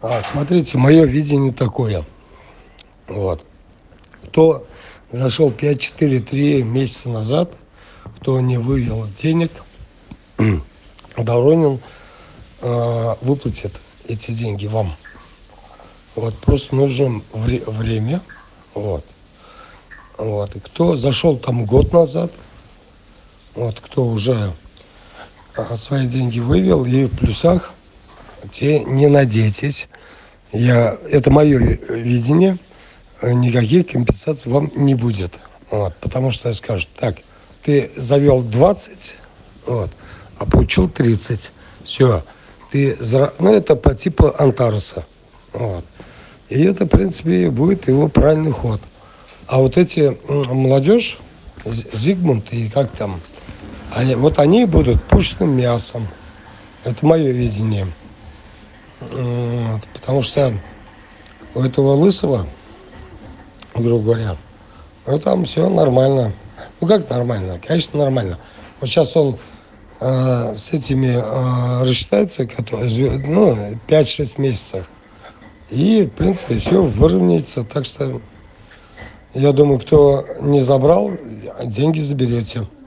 Смотрите, мое видение такое. Вот. Кто зашел 5-4-3 месяца назад, кто не вывел денег, Доронин выплатит эти деньги вам. Вот, просто нужно время. Вот. Вот. И кто зашел там год назад, вот, кто уже свои деньги вывел и в плюсах, те не надейтесь. Это мое видение. Никаких компенсаций вам не будет. Вот, потому что я скажу, так, ты завел 20, вот, а получил 30. Все. Это по типу Антареса. Вот. И это, в принципе, будет его правильный ход. А вот эти молодежь, Зигмунд и как там, они будут пушечным мясом. Это мое видение. Вот. Потому что у этого Лысого, грубо говоря, там все нормально. Как нормально? Конечно, нормально. Вот сейчас он с этими рассчитается, 5-6 месяцев. И, в принципе, все выровняется. Так что, я думаю, кто не забрал, деньги заберете.